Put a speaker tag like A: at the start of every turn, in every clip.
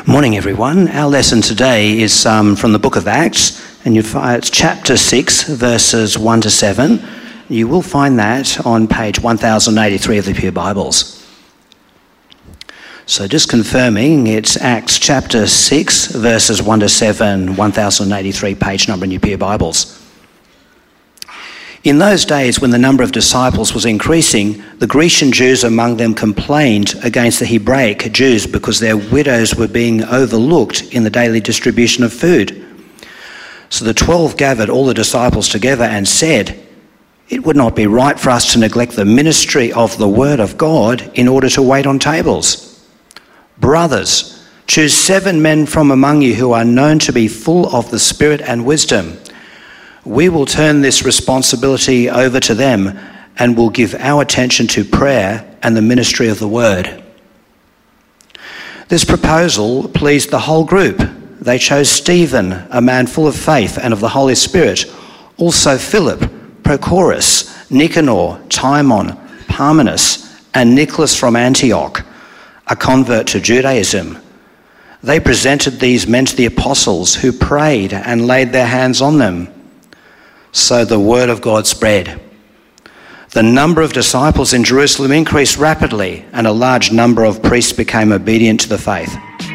A: Morning, everyone. Our lesson today is from the book of Acts, and it's chapter 6, verses 1 to 7. You will find that on page 1083 of the Pew Bibles. So just confirming, it's Acts chapter 6, verses 1 to 7, 1083 page number in your Pew Bibles. In those days, when the number of disciples was increasing, the Grecian Jews among them complained against the Hebraic Jews because their widows were being overlooked in the daily distribution of food. So the 12 gathered all the disciples together and said, "It would not be right for us to neglect the ministry of the word of God in order to wait on tables. Brothers, choose 7 men from among you who are known to be full of the Spirit and wisdom. We will turn this responsibility over to them and will give our attention to prayer and the ministry of the word." This proposal pleased the whole group. They chose Stephen, a man full of faith and of the Holy Spirit, also Philip, Prochorus, Nicanor, Timon, Parmenas, and Nicholas from Antioch, a convert to Judaism. They presented these men to the apostles, who prayed and laid their hands on them. So the word of God spread. The number of disciples in Jerusalem increased rapidly, and a large number of priests became obedient to the faith.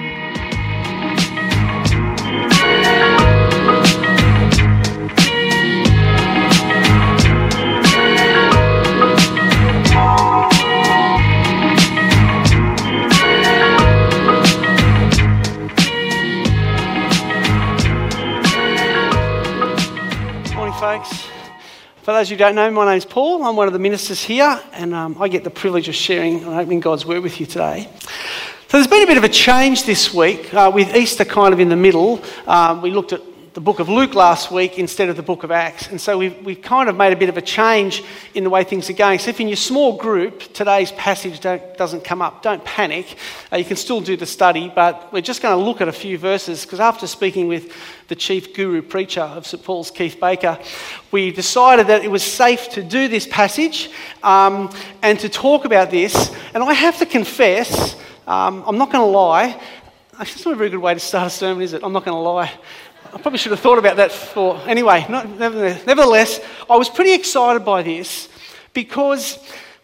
B: For those who don't know, my name's Paul. I'm one of the ministers here, and I get the privilege of sharing and opening God's Word with you today. So there's been a bit of a change this week, with Easter kind of in the middle. We looked at the book of Luke last week instead of the book of Acts, and so we've kind of made a bit of a change in the way things are going. So if in your small group today's passage doesn't come up, don't panic. You can still do the study, but we're just going to look at a few verses, because after speaking with the chief guru preacher of St Paul's, Keith Baker, we decided that it was safe to do this passage and to talk about this. And I have to confess, I'm not going to lie, actually it's not a very good way to start a sermon, is it? I'm not going to lie. I probably should have thought about that before. Anyway, nevertheless, I was pretty excited by this, because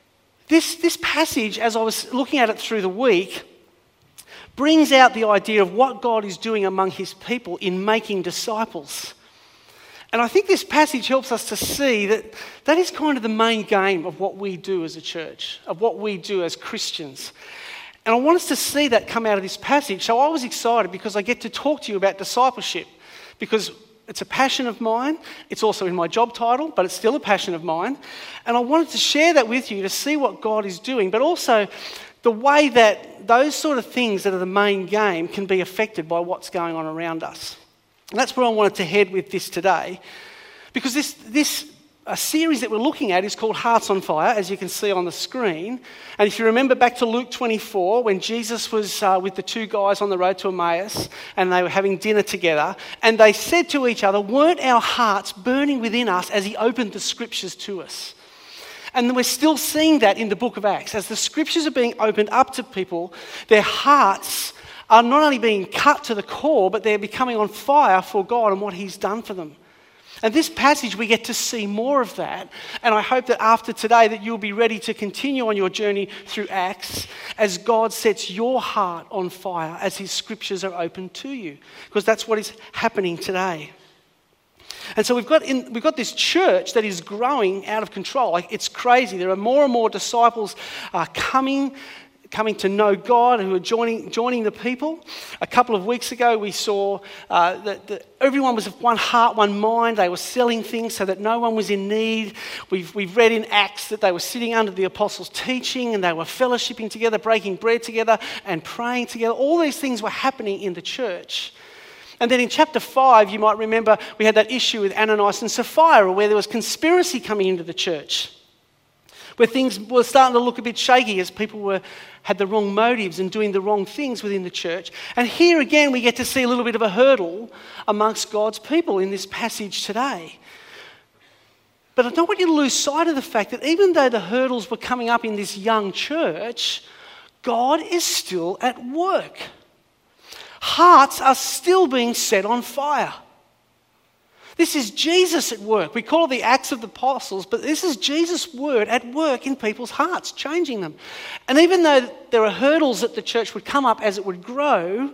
B: this passage, as I was looking at it through the week, brings out the idea of what God is doing among his people in making disciples. And I think this passage helps us to see that that is kind of the main game of what we do as a church, of what we do as Christians. And I want us to see that come out of this passage. So I was excited because I get to talk to you about discipleship, because it's a passion of mine. It's also in my job title, but it's still a passion of mine. And I wanted to share that with you to see what God is doing, but also the way that those sort of things that are the main game can be affected by what's going on around us. And that's where I wanted to head with this today, because this series that we're looking at is called Hearts on Fire, as you can see on the screen. And if you remember back to Luke 24, when Jesus was with the 2 guys on the road to Emmaus, and they were having dinner together, and they said to each other, "Weren't our hearts burning within us as he opened the scriptures to us?" And we're still seeing that in the book of Acts. As the scriptures are being opened up to people, their hearts are not only being cut to the core, but they're becoming on fire for God and what he's done for them. And this passage, we get to see more of that. And I hope that after today that you'll be ready to continue on your journey through Acts as God sets your heart on fire as his scriptures are open to you, because that's what is happening today. And so we've got this church that is growing out of control. Like, it's crazy. There are more and more disciples coming to know God, who are joining the people. A couple of weeks ago, we saw that everyone was of one heart, one mind. They were selling things so that no one was in need. We've read in Acts that they were sitting under the apostles' teaching, and they were fellowshipping together, breaking bread together, and praying together. All these things were happening in the church. And then in chapter 5, you might remember, we had that issue with Ananias and Sapphira, where there was conspiracy coming into the church, where things were starting to look a bit shaky as people had the wrong motives and doing the wrong things within the church. And here again, we get to see a little bit of a hurdle amongst God's people in this passage today. But I don't want you to lose sight of the fact that even though the hurdles were coming up in this young church, God is still at work. hearts are still being set on fire. This is Jesus at work. We call it the Acts of the Apostles, but this is Jesus' word at work in people's hearts, changing them. And even though there are hurdles that the church would come up as it would grow,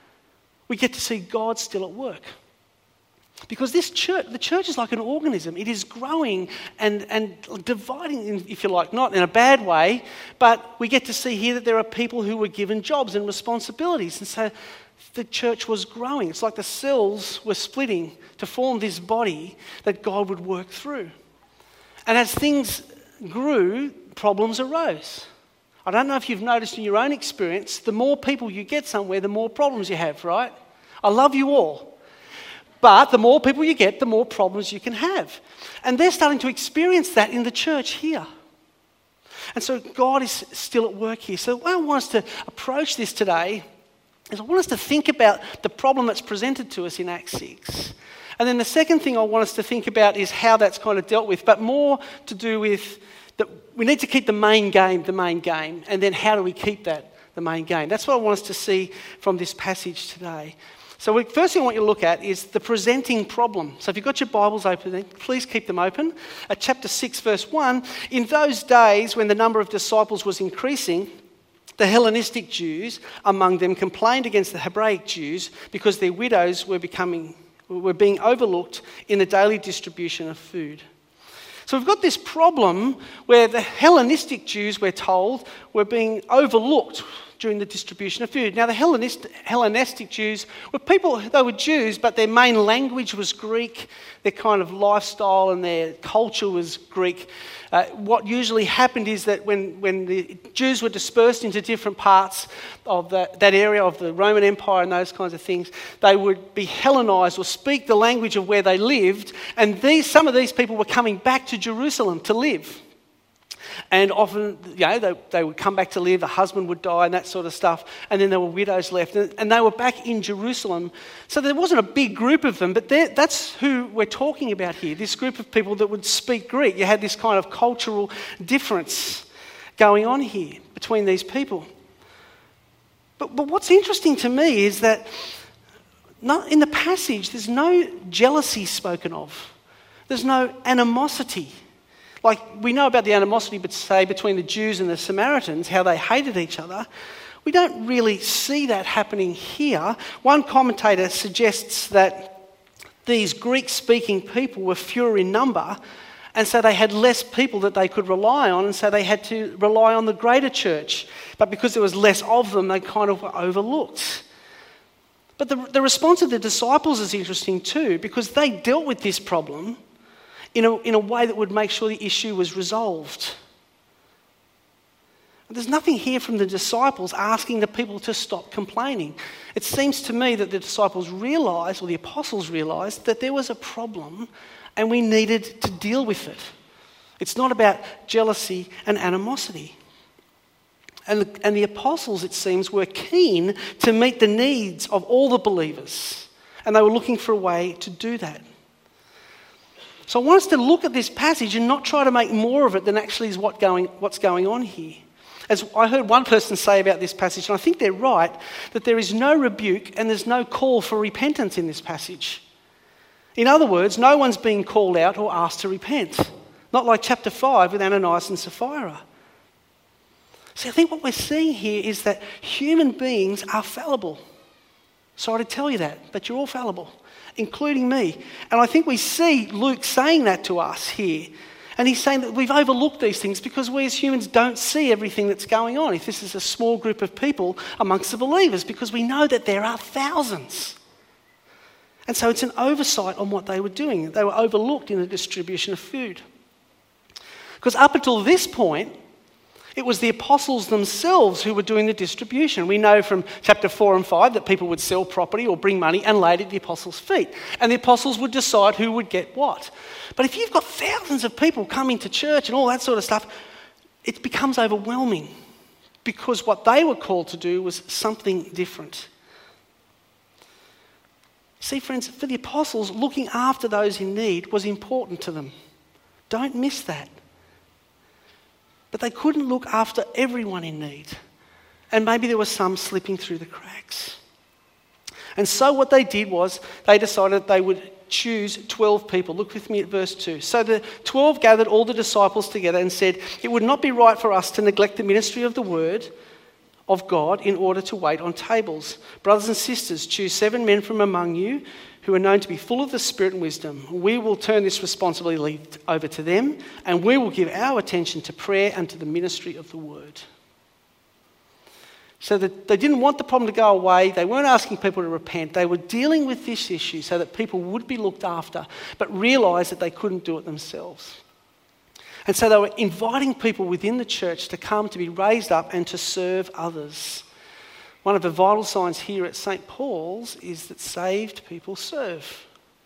B: we get to see God still at work. Because the church is like an organism. It is growing and dividing, if you like, not in a bad way, but we get to see here that there are people who were given jobs and responsibilities. And so the church was growing. It's like the cells were splitting to form this body that God would work through. And as things grew, problems arose. I don't know if you've noticed in your own experience, the more people you get somewhere, the more problems you have, right? I love you all. But the more people you get, the more problems you can have. And they're starting to experience that in the church here. And so God is still at work here. So the way I want us to approach this today is I want us to think about the problem that's presented to us in Acts 6. And then the second thing I want us to think about is how that's kind of dealt with, but more to do with that we need to keep the main game, and then how do we keep that the main game? That's what I want us to see from this passage today. So the first thing I want you to look at is the presenting problem. So if you've got your Bibles open, then please keep them open. At chapter 6, verse 1, in those days when the number of disciples was increasing, the Hellenistic Jews among them complained against the Hebraic Jews because their widows were being overlooked in the daily distribution of food. So we've got this problem where the Hellenistic Jews, we're told, were being overlooked during the distribution of food. Now, the Hellenistic Jews were people, they were Jews, but their main language was Greek. Their kind of lifestyle and their culture was Greek. What usually happened is that when the Jews were dispersed into different parts of that area of the Roman Empire and those kinds of things, they would be Hellenized or speak the language of where they lived, and some of these people were coming back to Jerusalem to live. And often, they would come back to live, a husband would die and that sort of stuff, and then there were widows left, and they were back in Jerusalem. So there wasn't a big group of them, but that's who we're talking about here, this group of people that would speak Greek. You had this kind of cultural difference going on here between these people. But what's interesting to me is that in the passage, there's no jealousy spoken of. There's no animosity. Like, we know about the animosity, but say, between the Jews and the Samaritans, how they hated each other. We don't really see that happening here. One commentator suggests that these Greek-speaking people were fewer in number, and so they had less people that they could rely on, and so they had to rely on the greater church. But because there was less of them, they kind of were overlooked. But the response of the disciples is interesting too, because they dealt with this problem in a way that would make sure the issue was resolved. There's nothing here from the disciples asking the people to stop complaining. It seems to me that the disciples realised, or the apostles realised, that there was a problem and we needed to deal with it. It's not about jealousy and animosity. And the apostles, it seems, were keen to meet the needs of all the believers, and they were looking for a way to do that. So I want us to look at this passage and not try to make more of it than actually is what's going on here. As I heard one person say about this passage, and I think they're right, that there is no rebuke and there's no call for repentance in this passage. In other words, no one's being called out or asked to repent. Not like chapter 5 with Ananias and Sapphira. See, I think what we're seeing here is that human beings are fallible. Sorry to tell you that, but you're all fallible, including me. And I think we see Luke saying that to us here. And he's saying that we've overlooked these things because we as humans don't see everything that's going on. If this is a small group of people amongst the believers, because we know that there are thousands. And so it's an oversight on what they were doing. They were overlooked in the distribution of food. Because up until this point, it was the apostles themselves who were doing the distribution. We know from chapter 4 and 5 that people would sell property or bring money and lay it at the apostles' feet. And the apostles would decide who would get what. But if you've got thousands of people coming to church and all that sort of stuff, it becomes overwhelming because what they were called to do was something different. See, friends, for the apostles, looking after those in need was important to them. Don't miss that. But they couldn't look after everyone in need. And maybe there was some slipping through the cracks. And so what they did was they decided they would choose 12 people. Look with me at verse 2. So the 12 gathered all the disciples together and said, "It would not be right for us to neglect the ministry of the word of God in order to wait on tables. Brothers and sisters, choose 7 men from among you who are known to be full of the Spirit and wisdom. We will turn this responsibility over to them, and we will give our attention to prayer and to the ministry of the word." So that they didn't want the problem to go away. They weren't asking people to repent. They were dealing with this issue so that people would be looked after, but realised that they couldn't do it themselves. And so they were inviting people within the church to come to be raised up and to serve others. One of the vital signs here at St. Paul's is that saved people serve.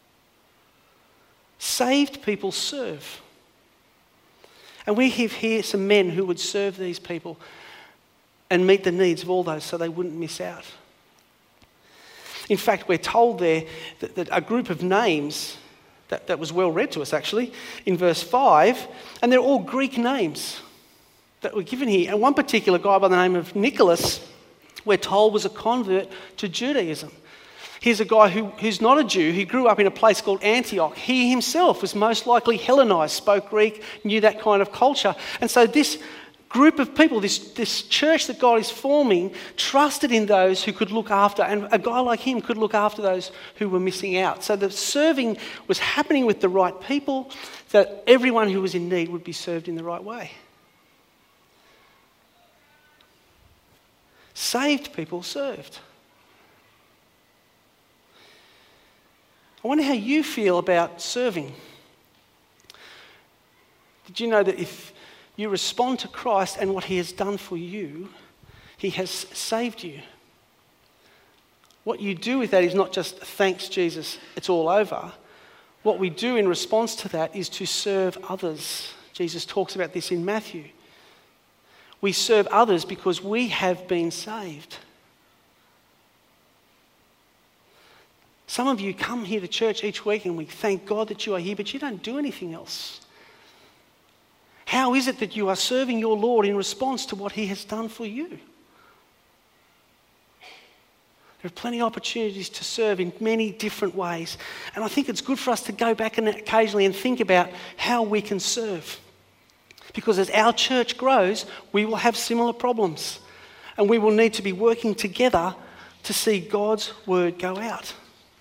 B: Saved people serve. And we have here some men who would serve these people and meet the needs of all those so they wouldn't miss out. In fact, we're told there that a group of names that was well read to us actually in verse 5, and they're all Greek names that were given here. And one particular guy by the name of Nicholas, we're told, was a convert to Judaism. Here's a guy who's not a Jew. He grew up in a place called Antioch. He himself was most likely Hellenized, spoke Greek, knew that kind of culture. And so this group of people, this church that God is forming, trusted in those who could look after, and a guy like him could look after those who were missing out. So the serving was happening with the right people, so that everyone who was in need would be served in the right way. Saved people served. I wonder how you feel about serving. Did you know that if you respond to Christ and what he has done for you, he has saved you? What you do with that is not just, "Thanks, Jesus, it's all over." What we do in response to that is to serve others. Jesus talks about this in Matthew. We serve others because we have been saved. Some of you come here to church each week and we thank God that you are here, but you don't do anything else. How is it that you are serving your Lord in response to what he has done for you? There are plenty of opportunities to serve in many different ways. And I think it's good for us to go back and occasionally and think about how we can serve. Because as our church grows, we will have similar problems. And we will need to be working together to see God's word go out.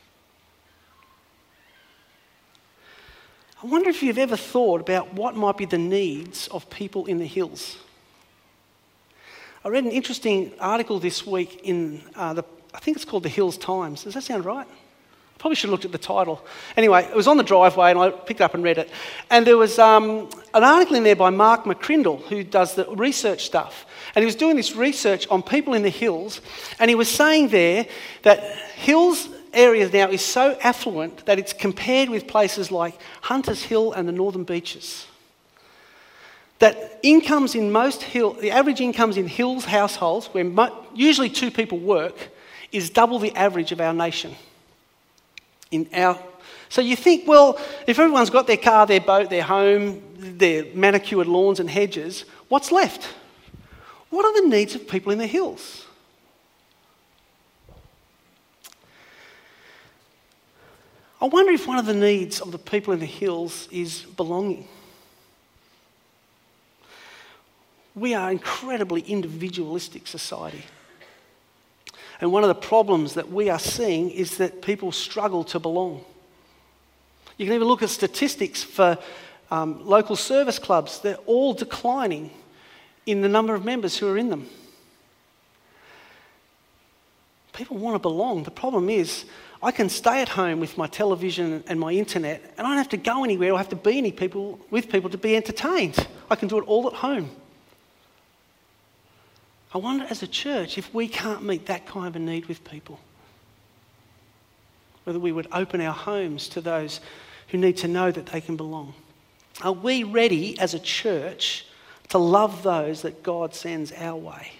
B: I wonder if you've ever thought about what might be the needs of people in the hills. I read an interesting article this week in, I think it's called the Hills Times. Does that sound right? I probably should have looked at the title. Anyway, it was on the driveway and I picked it up and read it. And there was an article in there by Mark McCrindle, who does the research stuff. And he was doing this research on people in the hills. And he was saying there that hills areas now is so affluent that it's compared with places like Hunters Hill and the Northern Beaches. That incomes in the average incomes in hills households, where usually 2 people work, is double the average of our nation. So you think, well, if everyone's got their car, their boat, their home, their manicured lawns and hedges, what's left? What are the needs of people in the hills? I wonder if one of the needs of the people in the hills is belonging. We are an incredibly individualistic society. And one of the problems that we are seeing is that people struggle to belong. You can even look at statistics for local service clubs. They're all declining in the number of members who are in them. People want to belong. The problem is, I can stay at home with my television and my internet, and I don't have to go anywhere or have to be with people to be entertained. I can do it all at home. I wonder, as a church, if we can't meet that kind of a need with people, whether we would open our homes to those who need to know that they can belong. Are we ready as a church to love those that God sends our way?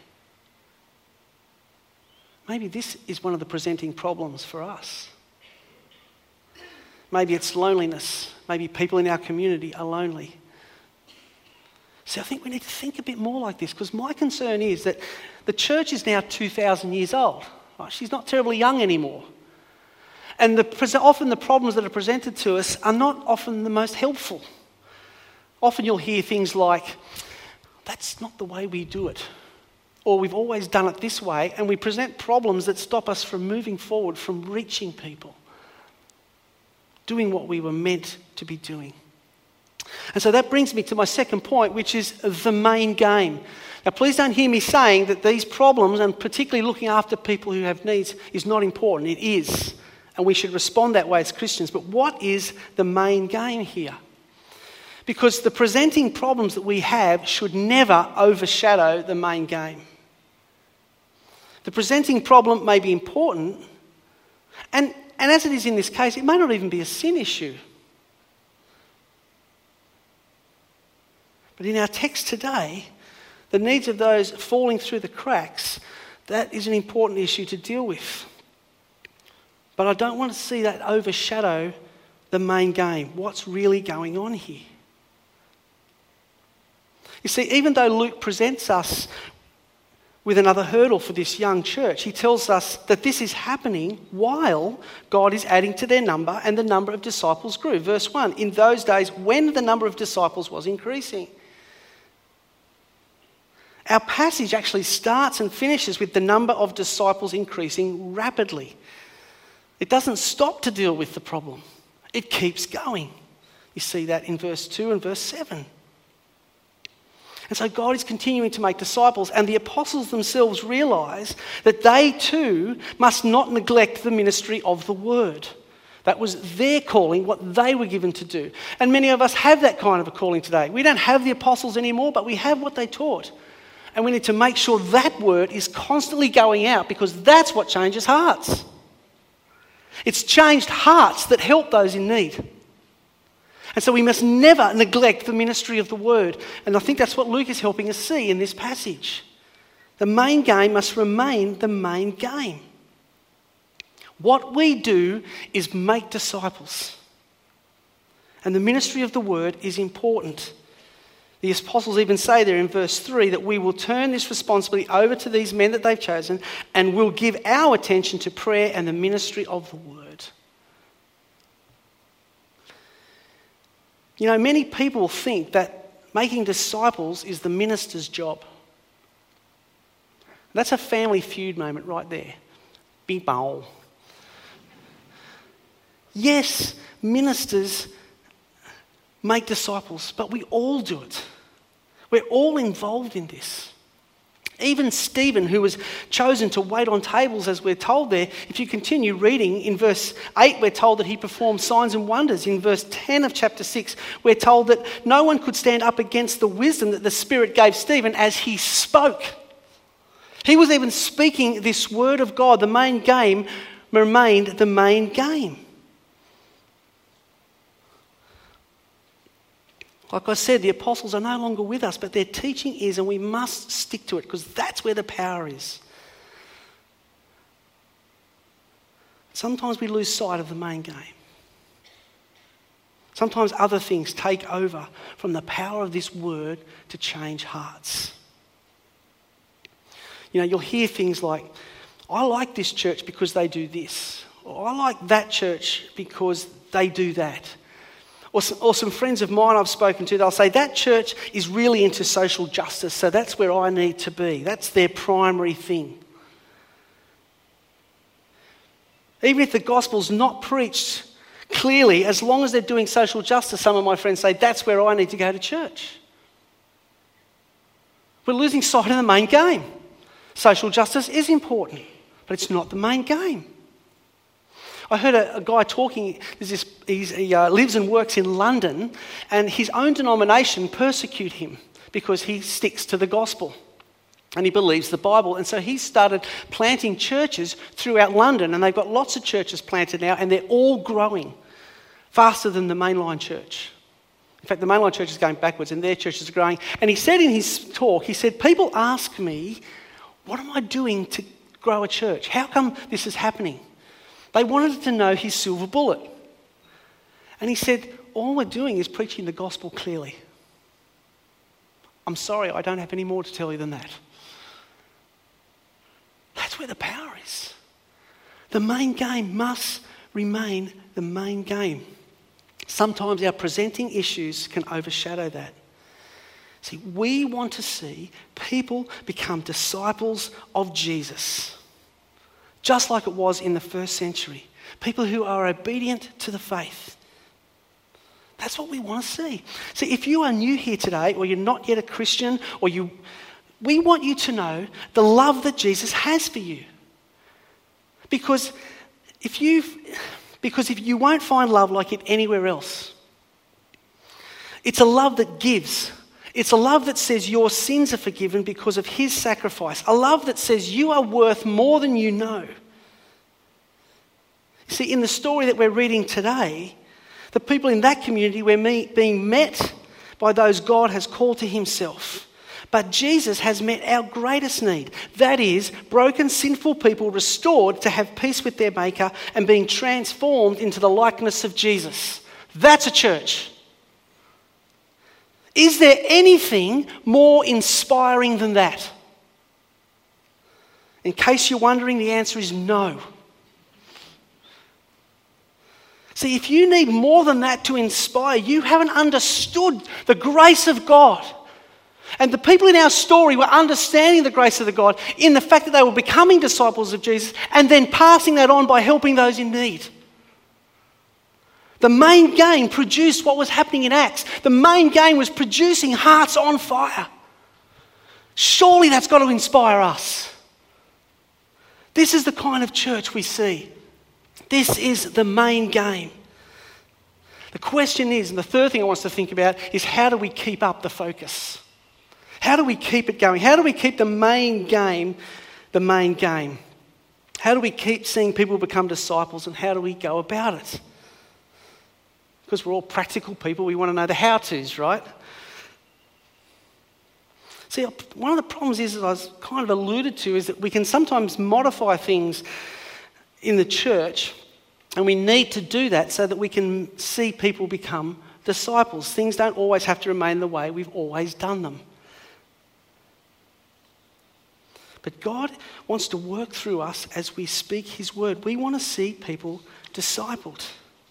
B: Maybe this is one of the presenting problems for us. Maybe it's loneliness. Maybe people in our community are lonely. So I think we need to think a bit more like this, because my concern is that the church is now 2,000 years old. Right? She's not terribly young anymore. And often the problems that are presented to us are not often the most helpful. Often you'll hear things like, that's not the way we do it. Or we've always done it this way, and we present problems that stop us from moving forward, from reaching people, doing what we were meant to be doing. And so that brings me to my second point, which is the main game. Now, please don't hear me saying that these problems, and particularly looking after people who have needs, is not important. It is. And we should respond that way as Christians. But what is the main game here? Because the presenting problems that we have should never overshadow the main game. The presenting problem may be important, and as it is in this case, it may not even be a sin issue. But in our text today, the needs of those falling through the cracks, that is an important issue to deal with. But I don't want to see that overshadow the main game. What's really going on here? You see, even though Luke presents us with another hurdle for this young church, he tells us that this is happening while God is adding to their number and the number of disciples grew. Verse 1, in those days when the number of disciples was increasing. Our passage actually starts and finishes with the number of disciples increasing rapidly. It doesn't stop to deal with the problem. It keeps going. You see that in verse 2 and verse 7. And so God is continuing to make disciples, and the apostles themselves realise that they too must not neglect the ministry of the word. That was their calling, what they were given to do. And many of us have that kind of a calling today. We don't have the apostles anymore, but we have what they taught. And we need to make sure that word is constantly going out, because that's what changes hearts. It's changed hearts that help those in need. And so we must never neglect the ministry of the word. And I think that's what Luke is helping us see in this passage. The main game must remain the main game. What we do is make disciples. And the ministry of the word is important. The apostles even say there in verse 3 that we will turn this responsibility over to these men that they've chosen, and we'll give our attention to prayer and the ministry of the word. You know, many people think that making disciples is the minister's job. That's a Family Feud moment right there. Big bowl. Yes, ministers make disciples, but we all do it. We're all involved in this. Even Stephen, who was chosen to wait on tables, as we're told there, if you continue reading, in verse 8 we're told that he performed signs and wonders. In verse 10 of chapter 6 we're told that no one could stand up against the wisdom that the Spirit gave Stephen as he spoke. He was even speaking this word of God. The main game remained the main game. Like I said, the apostles are no longer with us, but their teaching is, and we must stick to it, because that's where the power is. Sometimes we lose sight of the main game. Sometimes other things take over from the power of this word to change hearts. You know, you'll hear things like, I like this church because they do this. Or I like that church because they do that. Or some friends of mine I've spoken to, they'll say, that church is really into social justice, so that's where I need to be. That's their primary thing. Even if the gospel's not preached clearly, as long as they're doing social justice, some of my friends say, that's where I need to go to church. We're losing sight of the main game. Social justice is important, but it's not the main game. I heard a guy talking, he lives and works in London, and his own denomination persecute him because he sticks to the gospel and he believes the Bible. And so he started planting churches throughout London, and they've got lots of churches planted now, and they're all growing faster than the mainline church. In fact, the mainline church is going backwards and their churches are growing. And he said in his talk, he said, people ask me, what am I doing to grow a church? How come this is happening? They wanted to know his silver bullet. And he said, all we're doing is preaching the gospel clearly. I'm sorry, I don't have any more to tell you than that. That's where the power is. The main game must remain the main game. Sometimes our presenting issues can overshadow that. See, we want to see people become disciples of Jesus, just like it was in the first century. People who are obedient to the faith. That's what we want to see. See, if you are new here today, or you're not yet a Christian, we want you to know the love that Jesus has for you. Because if you won't find love like it anywhere else. It's a love that gives. It's a love that says your sins are forgiven because of his sacrifice. A love that says you are worth more than you know. See, in the story that we're reading today, the people in that community were being met by those God has called to himself. But Jesus has met our greatest need. That is, broken, sinful people restored to have peace with their Maker and being transformed into the likeness of Jesus. That's a church. Is there anything more inspiring than that? In case you're wondering, the answer is no. See, if you need more than that to inspire, you haven't understood the grace of God. And the people in our story were understanding the grace of the God in the fact that they were becoming disciples of Jesus and then passing that on by helping those in need. The main game produced what was happening in Acts. The main game was producing hearts on fire. Surely that's got to inspire us. This is the kind of church we see. This is the main game. The question is, and the third thing I want us to think about, is how do we keep up the focus? How do we keep it going? How do we keep the main game the main game? How do we keep seeing people become disciples, and how do we go about it? Because we're all practical people, we want to know the how-tos, right? See, one of the problems is, as I was kind of alluded to, is that we can sometimes modify things in the church, and we need to do that so that we can see people become disciples. Things don't always have to remain the way we've always done them. But God wants to work through us as we speak his word. We want to see people discipled.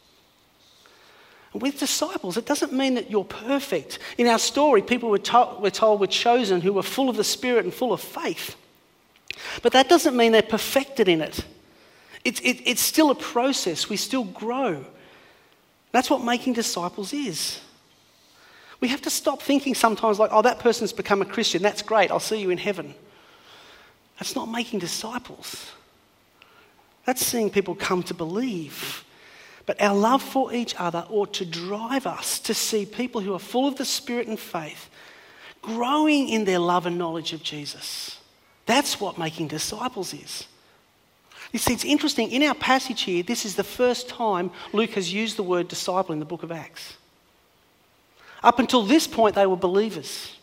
B: And with disciples, it doesn't mean that you're perfect. In our story, people we're told were chosen who were full of the Spirit and full of faith. But that doesn't mean they're perfected in it. It's still a process. We still grow. That's what making disciples is. We have to stop thinking sometimes like, oh, that person's become a Christian. That's great. I'll see you in heaven. That's not making disciples. That's seeing people come to believe. But our love for each other ought to drive us to see people who are full of the Spirit and faith growing in their love and knowledge of Jesus. That's what making disciples is. You see, it's interesting. In our passage here, this is the first time Luke has used the word disciple in the book of Acts. Up until this point, they were believers.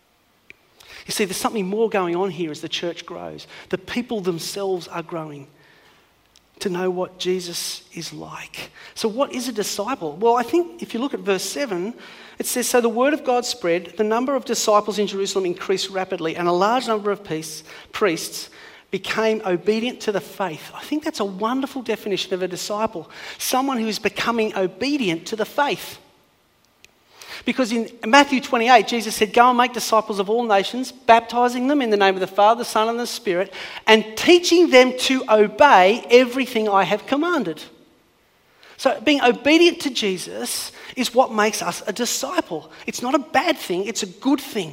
B: You see, there's something more going on here as the church grows. The people themselves are growing to know what Jesus is like. So what is a disciple? Well, I think if you look at verse 7, it says, so the word of God spread, the number of disciples in Jerusalem increased rapidly, and a large number of priests became obedient to the faith. I think that's a wonderful definition of a disciple. Someone who is becoming obedient to the faith. Because in Matthew 28, Jesus said, go and make disciples of all nations, baptizing them in the name of the Father, the Son, and the Spirit, and teaching them to obey everything I have commanded. So being obedient to Jesus is what makes us a disciple. It's not a bad thing, it's a good thing.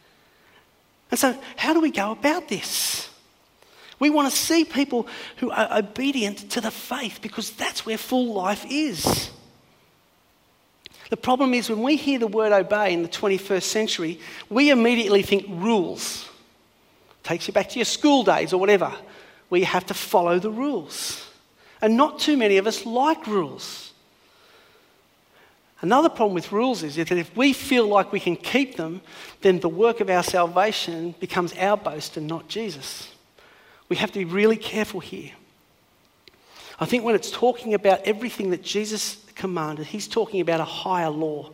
B: And so how do we go about this? We want to see people who are obedient to the faith because that's where full life is. The problem is when we hear the word obey in the 21st century, we immediately think rules. Takes you back to your school days or whatever, where you have to follow the rules. And not too many of us like rules. Another problem with rules is that if we feel like we can keep them, then the work of our salvation becomes our boast and not Jesus. We have to be really careful here. I think when it's talking about everything that Jesus commanded, he's talking about a higher law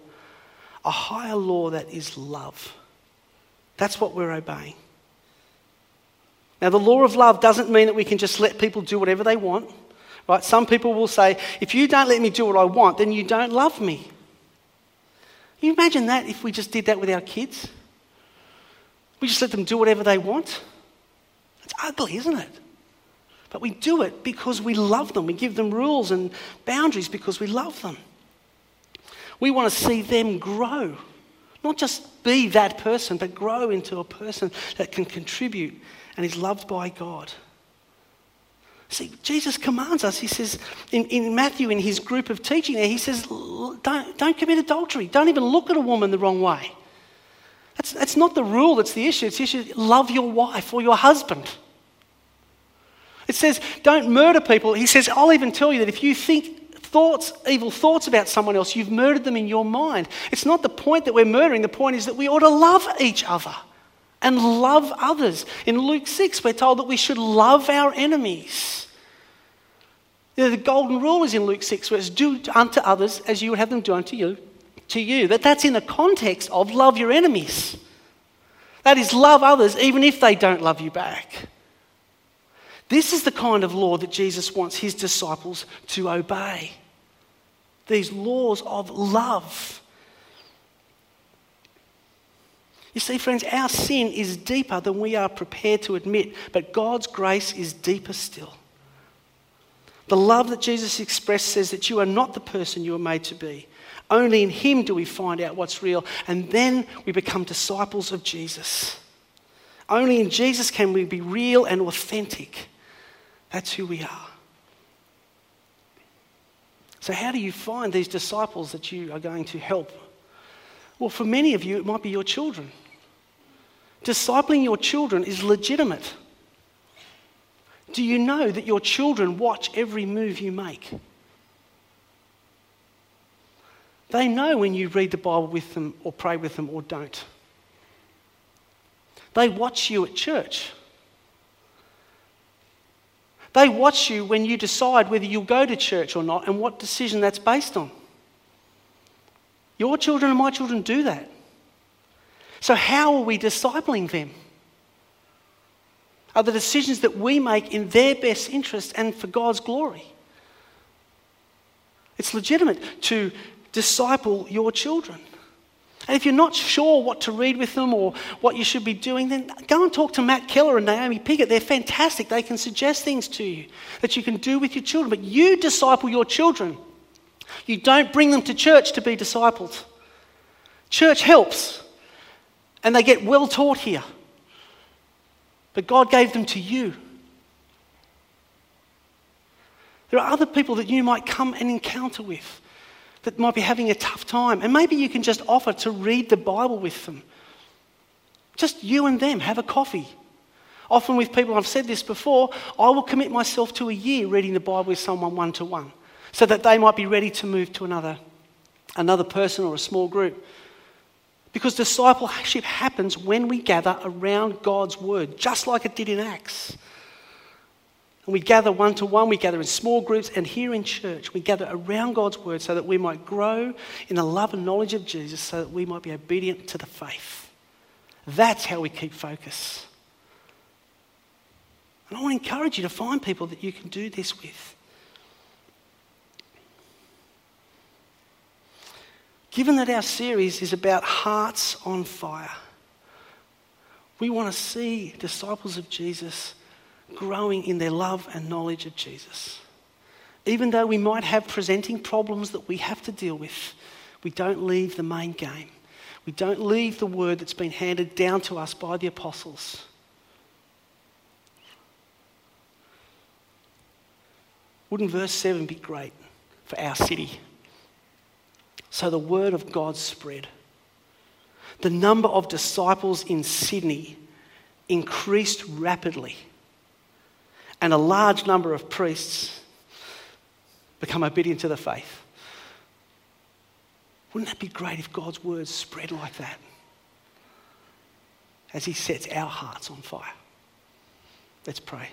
B: that is love. That's what we're obeying. Now, the law of love doesn't mean that we can just let people do whatever they want. Right? Some people will say, if you don't let me do what I want, then you don't love me. Can you imagine that if we just did that with our kids? We just let them do whatever they want? It's ugly, isn't it? But we do it because we love them. We give them rules and boundaries because we love them. We want to see them grow. Not just be that person, but grow into a person that can contribute and is loved by God. See, Jesus commands us. He says, in Matthew, in his group of teaching there, he says, don't commit adultery. Don't even look at a woman the wrong way. That's not the rule that's the issue. It's the issue, love your wife or your husband. It says, don't murder people. He says, I'll even tell you that if you think evil thoughts about someone else, you've murdered them in your mind. It's not the point that we're murdering. The point is that we ought to love each other and love others. In Luke 6, we're told that we should love our enemies. The golden rule is in Luke 6, where it's do unto others as you would have them do unto you. That's in the context of love your enemies. That is, love others even if they don't love you back. This is the kind of law that Jesus wants his disciples to obey. These laws of love. You see, friends, our sin is deeper than we are prepared to admit, but God's grace is deeper still. The love that Jesus expressed says that you are not the person you were made to be. Only in him do we find out what's real, and then we become disciples of Jesus. Only in Jesus can we be real and authentic. That's who we are. So how do you find these disciples that you are going to help? Well, for many of you, it might be your children. Discipling your children is legitimate. Do you know that your children watch every move you make? They know when you read the Bible with them or pray with them or don't. They watch you at church. They watch you when you decide whether you'll go to church or not and what decision that's based on. Your children and my children do that. So how are we discipling them? Are the decisions that we make in their best interest and for God's glory? It's legitimate to disciple your children. And if you're not sure what to read with them or what you should be doing, then go and talk to Matt Keller and Naomi Piggott. They're fantastic. They can suggest things to you that you can do with your children. But you disciple your children. You don't bring them to church to be discipled. Church helps, and they get well taught here. But God gave them to you. There are other people that you might come and encounter with that might be having a tough time. And maybe you can just offer to read the Bible with them. Just you and them, have a coffee. Often with people, I've said this before, I will commit myself to a year reading the Bible with someone one-to-one so that they might be ready to move to another person or a small group. Because discipleship happens when we gather around God's word, just like it did in Acts. And we gather one-to-one, we gather in small groups, and here in church, we gather around God's word so that we might grow in the love and knowledge of Jesus, so that we might be obedient to the faith. That's how we keep focus. And I want to encourage you to find people that you can do this with. Given that our series is about hearts on fire, we want to see disciples of Jesus growing in their love and knowledge of Jesus. Even though we might have presenting problems that we have to deal with, we don't leave the main game. We don't leave the word that's been handed down to us by the apostles. Wouldn't verse 7 be great for our city? So the word of God spread. The number of disciples in Sydney increased rapidly, and a large number of priests become obedient to the faith. Wouldn't that be great if God's word spread like that? As he sets our hearts on fire. Let's pray.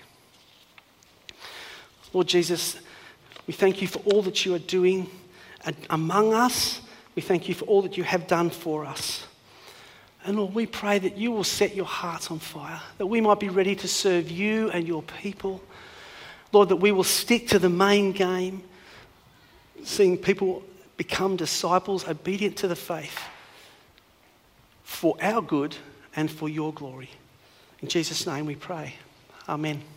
B: Lord Jesus, we thank you for all that you are doing among us. We thank you for all that you have done for us. And Lord, we pray that you will set your hearts on fire, that we might be ready to serve you and your people. Lord, that we will stick to the main game, seeing people become disciples, obedient to the faith, for our good and for your glory. In Jesus' name we pray. Amen.